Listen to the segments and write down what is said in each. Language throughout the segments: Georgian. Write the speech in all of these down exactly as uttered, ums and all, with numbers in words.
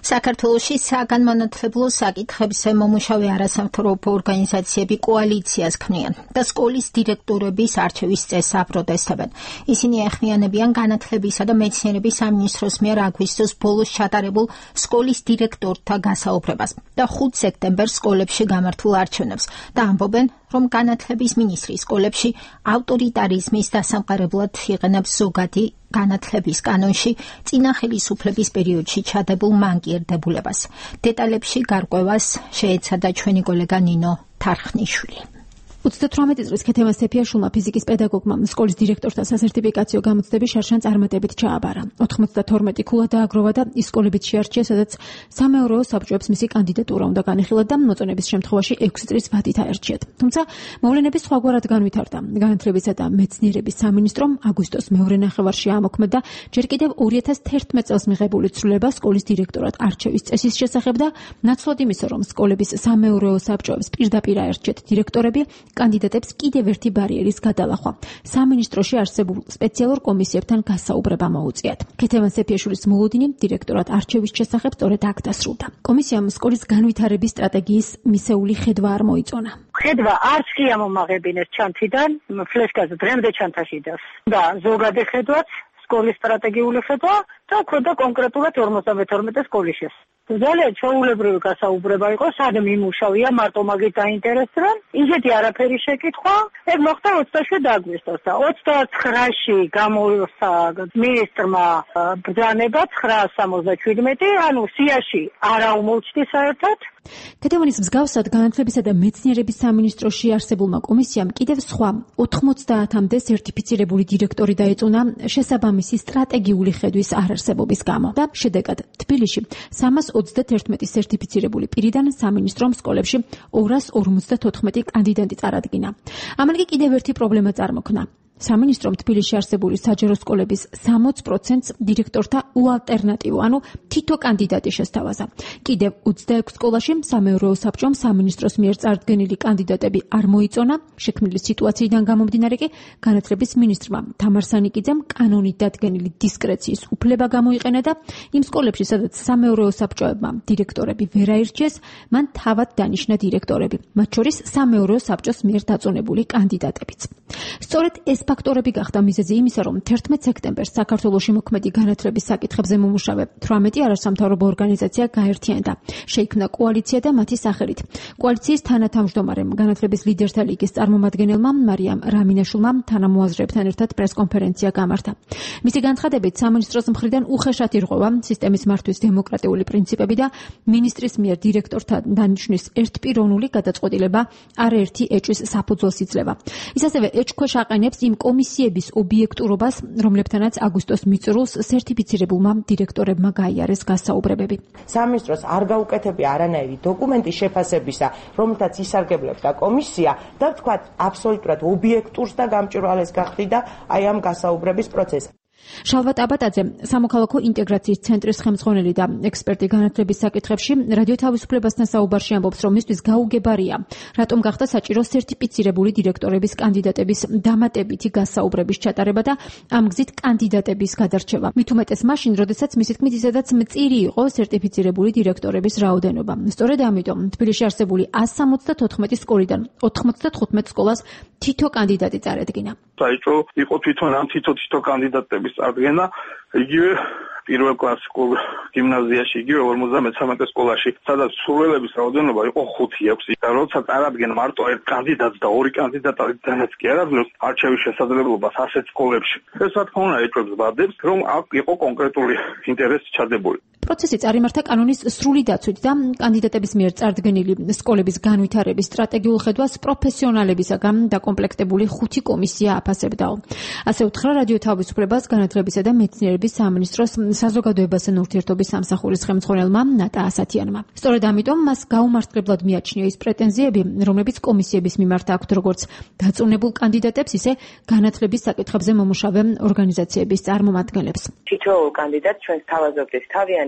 საქართველოში საგანმანათლებლო საკითხებზე მომუშავე არასამთავრობო ორგანიზაციები კოალიციას ქმნიან და სკოლის დირექტორების არჩევის წესს აპროტესტებენ. ისინი ეხმიანებიან განათლებისა და მეცნიერების სამინისტროს მიერ აგვისტოს ბოლოს ჩატარებულ სკოლის დირექტორთა გასაუბრებას და ხუთ სექტემბერს სკოლებში გამართულ არჩევნებს და ამბობენ, რომ განათლების მინისტრი სკოლებში ავტორიტარიზმის დასამყარებლად იყენებს ზოგადი განათლების კანონში წინა ხელისუფლების პერიოდში ჩადებულ მანკიერდებულებას. დეტალებში გარკვევას შეეცადა ჩვენი კოლეგა ნინო თარხნიშვილი. ოცდათვრამეტი წლის ქეთევან სეფიაშვილმა ფიზიკის პედაგოგმა სკოლის დირექტორთა სასერტიფიკაციო გამოცდების შარშან წარმატებით ჩააბარა. ოთხმოცდათორმეტი ქულა დააგროვა და ის სკოლებიც შეარჩია, სადაც სამეურვეო საბჭოებს მისი კანდიდატურა უნდა განიხილათ და მოწონების შემთხვევაში ექვსი წლის ვადით აერჩიათ. თუმცა მოვლენების სხვაგვარად განვითარდა. განათლებისა და მეცნიერების სამინისტრომ აგვისტოს მეორე ნახევარში ამოქმედა ჯერ კიდევ ორი ათას თერთმეტ წელს მიღებული ცვლილება სკოლის დირექტორად არჩევის წესის შესახებ და ნაცვლად იმისა, რომ სკოლების სამეურვეო საბჭოებს პირდაპირ აერჩიათ დირექტორები, კანდიდატებს კიდევ ერთი ბარიერის გადალახვა. სამინისტროში არსებულ სპეციალურ კომისიებთან გასაუბრება მოუწიათ. ქეთევან სეფიაშვილის მოლოდინი დირექტორად არჩევის შესახებ სწორედ აქ დასრულდა. კომისიამ სკოლის განვითარების სტრატეგიის მისეული ხედვა არ მოიწონა. ხედვა არც კი ამომაღებინეს ჩანთიდან, ფლეშკაზე დღემდე ჩანთაშიდას. და ზოგადი ხედვაც სკოლის სტრატეგიული ხედვა და ქვედა კონკრეტულად ორმოცდამეთორმეტე სკოლის შესახებ. ძალიან ჩვეულებრივი გასაუბრება იყო, სად მიმუშავია, მარტო მაგით დაინტერესდა. ისეთი არაფერი შეკითხვა, ეგ მოხდა ოცდაშვიდ აგვისტოს და ოცდაცხრაში გამოსცა მინისტრმა ბრძანება ცხრაას სამოცდაშვიდმეტი, ანუ სიაში არა უმოჩნი საერთოდ. ქეთევანის მსგავსად განათლებისა და მეცნიერების სამინისტროში არსებულმა კომისიამ კიდევ სხვა ოთხმოცდაათამდე სერტიფიცირებული დირექტორი დაეწუნა შესაბამისი სტრატეგიული ხედვის არარსებობის გამო და შედეგად თბილისში სამას ოცდათერთმეტი სერტიფიცირებული პირიდან სამინისტრომ სკოლებში ორას ორმოცდათოთხმეტი კანდიდატი წარადგინა. ამან კი კიდევ ერთი პრობლემა წარმოქმნა. სამინისტრომ თბილისში არსებული საჯარო სკოლების სამოც პროცენტს დირექტორთა უალტერნატივო, ანუ თითო კანდიდატი შესთავაზა. კიდევ ოცდაექვსი სკოლაში სამეურვეო საბჭომ სამინისტროს მიერ წარდგენილი კანდიდატები არ მოიწონა. შექმნილი სიტუაციიდან გამომდინარე კი განათლების მინისტრმა თამარ სანიკიძემ კანონით დადგენილი დისკრეციის უფლება გამოიყენა და იმ სკოლებში, სადაც სამეურვეო საბჭოებმა დირექტორები ვერ აირჩიეს, მან თავად დანიშნა დირექტორები, მათ შორის სამეურვეო საბჭოს მიერ დაწონებული კანდიდატებიც. სწორედ ეს ფაქტორები გახდა მიზეზი იმისა, რომ თერთმეტ სექტემბერს საქართველოში მოქმედი განათლების საკითხებზე მომუშავე თვრამეტი არასამთავრობო ორგანიზაცია გაერთიანდა. შეიქმნა კოალიცია და მათი სახელით. კოალიციის თანათავმჯდომარემ განათლების ლიდერთა ლიგის წარმომადგენელმა მარიამ რამინაშვილმა თანამოაზრეებთან ერთად პრესკონფერენცია გამართა. მისი განცხადებით, სამინისტროს მხრიდან უხეშად ირღვევა სისტემის მართვის დემოკრატიული პრინციპები და მინისტრის მიერ დირექტორთა დანიშნვის ერთპიროვნული გადაწყვეტილება არაერთი ეჭვის საფუძველს იძლევა. ის ასევე ეჭქვეშ აყენებს იმ კომისიების ობიექტურობას, რომლებთანაც აგვისტოს მიწურულს სერტიფიცირებულმა დირექტორებმა გაიარეს გასაუბრებები. სამინისტროს არ გაუკეთებია არანაირი დოკუმენტის შეფასებისა, რომელთაც ისარგებლებდა კომისია და ვთქვათ, აბსოლუტურად ობიექტურს და გამჭვირვალეს გახდიდა აი ამ გასაუბრების პროცესი. შალვა ტაბატაძე, სამოქალაქო ინტეგრაციის ცენტრის ხელმძღვანელი და ექსპერტი განათლების საკითხებში, რადიო თავისუფლებასთან საუბარში ამბობს, რომ მისთვის გაუგებარია, რატომ გახდა საჭირო სერტიფიცირებული დირექტორების კანდიდატების დამატებითი გასაუბრების ჩატარება და ამ გზით კანდიდატების გადარჩევა. მით უმეტეს მაშინ, როდესაც მისი თქმით ისედაც მწირი იყო სერტიფიცირებული დირექტორების რაოდენობა. სწორედ ამიტომ თბილისში არსებული ას სამოცდათოთხმეტი სკოლიდან ოთხმოცდათხუთმეტ სკოლას თითო კანდიდატი წარედგინა. საერთო იყო თვითონ ამ თითო-თითო კანდიდატების წარდგენა, იგივე პირველ კლასიკურ გიმნაზიაში, იგივე ორმოცდამეცხრამეტე სკოლაში, სადაც სრულელების რაოდენობა იყო ხუთი ექვსი. და როცა წარადგენ მარტო ერთ კანდიდატს და ორი კანდიდატიდანაც კი არ აძლევს არჩევის შესაძლებლობას ასეთ სკოლებში. ეს რა თქმა უნდა ეჭვებს ვადებს, რომ აქ იყო კონკრეტული ინტერესი ჩადებული. პროცესი წარიმართა კანონის სრული დაცვით და კანდიდატების მიერ წარდგენილი სკოლების განვითარების სტრატეგიულ ხედვას პროფესიონალებისაგან დაკომპლექტებული ხუთი კომისია აფასებდაო. ასე უთხრა რადიო თავისუფლებას განათლებისა და მეცნიერების სამინისტროს საზოგადოებასთან ურთიერთობის სამსახურის ხელმძღვანელმა ნატა ასათიანმა. სწორედ ამიტომ მას გაუმართლებლად მიაჩნია ის პრეტენზიები, რომლებიც კომისიების მიმართ აქვთ როგორც დაწუნებულ კანდიდატებს, ისე განათლების საკითხებზე მომუშავე ორგანიზაციების წარმომადგენლებს. თითოეულ კანდიდატს ჩვენ თავაზობთ თავიანთ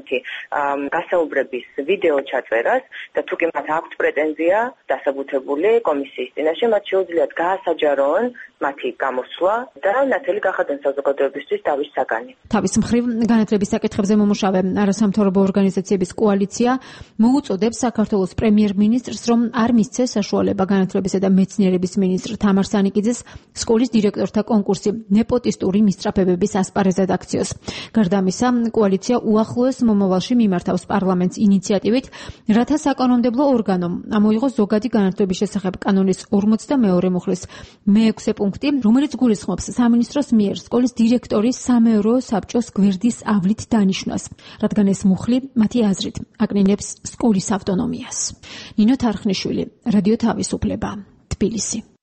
მომენტი გასაუბრების ვიდეო ჩაწერას და თუ კი მათ აქვთ პრეტენზია დასაბუთებული კომისიის წინაშე, მათ შეუძლიათ გაასაჯაროონ მათი გამოსვლა და ნათელი გახადონ საზოგადოებისთვის დავის საგანი. თავის მხრივ განათლების საკითხებზე მომუშავე არასამთავრობო ორგანიზაციების კოალიცია მოუწოდებს საქართველოს პრემიერ-მინისტრს, რომ არ მისცეს საშუალება განათლებისა და მეცნიერების მინისტრ თამარ სანიკიძეს სკოლის დირექტორთა კონკურსი ნეპოტისტური მისწრაფებების ასპარეზად აქციოს. გარდა ამისა, კოალიცია უახლოეს მომავალში მიმართავს პარლამენტს ინიციატივით, რათა საკანონმდებლო ორგანომ ამოიღოს ზოგადი განათლების შესახებ კანონის ორმოცდამეორე მუხლის მეექვსე პუნქტი, რომელიც გულისხმობს სამინისტროს მიერ სკოლის დირექტორის სამეურვეო საბჭოს გვერდის ავლით დანიშვნას, რადგან ეს მუხლი მათი აზრით აკნინებს სკოლის ავტონომიას. ნინო თარხნიშვილი, რადიო თავისუფლება, თბილისი.